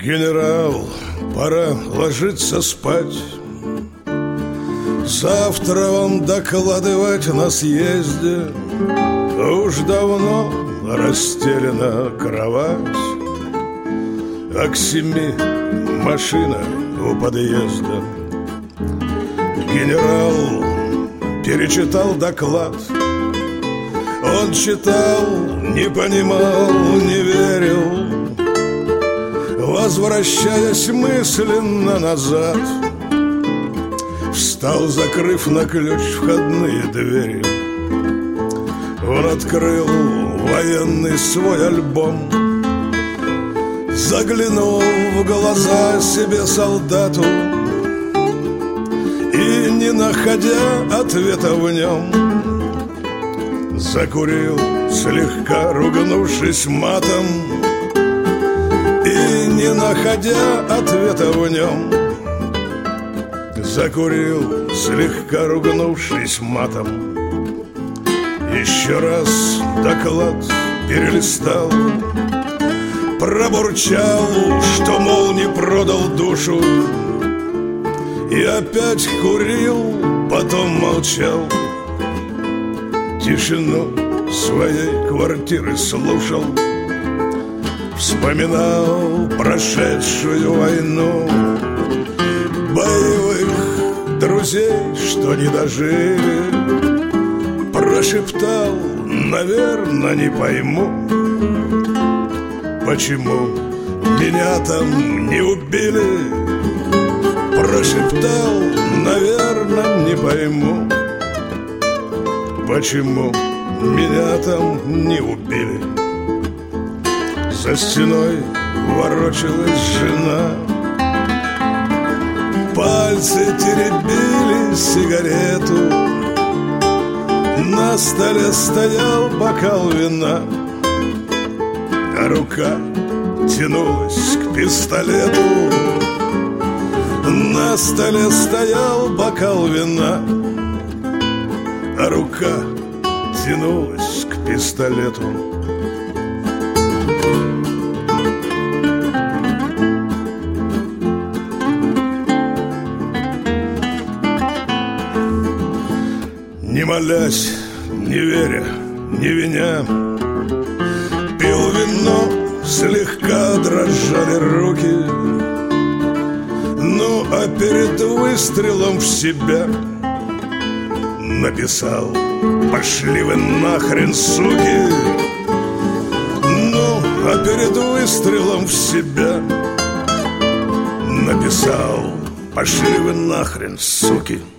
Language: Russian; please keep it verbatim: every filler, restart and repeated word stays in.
Генерал, пора ложиться спать. Завтра вам докладывать на съезде. Уж давно расстелена кровать, а к семи машина у подъезда. Генерал перечитал доклад. Он читал, не понимал, не верил, возвращаясь мысленно назад. Встал, закрыв на ключ входные двери. Он открыл военный свой альбом, заглянул в глаза себе солдату и, не находя ответа в нем, закурил, слегка ругнувшись матом. И, не находя ответа в нем, закурил, слегка ругнувшись матом. Еще раз доклад перелистал, пробурчал, что, мол, не продал душу, и опять курил, потом молчал. Тишину своей квартиры слушал, вспоминал прошедшую войну, боевых друзей, что не дожили. Прошептал, наверное, не пойму, почему меня там не убили. Прошептал, наверное, не пойму, почему меня там не убили. За стеной ворочалась жена, пальцы теребили сигарету. На столе стоял бокал вина, а рука тянулась к пистолету. На столе стоял бокал вина, а рука тянулась к пистолету. Не молясь, не веря, не виня, пил вино, слегка дрожали руки. Ну, а перед выстрелом в себя написал: пошли вы нахрен, суки. Ну, а перед выстрелом в себя написал: пошли вы нахрен, суки.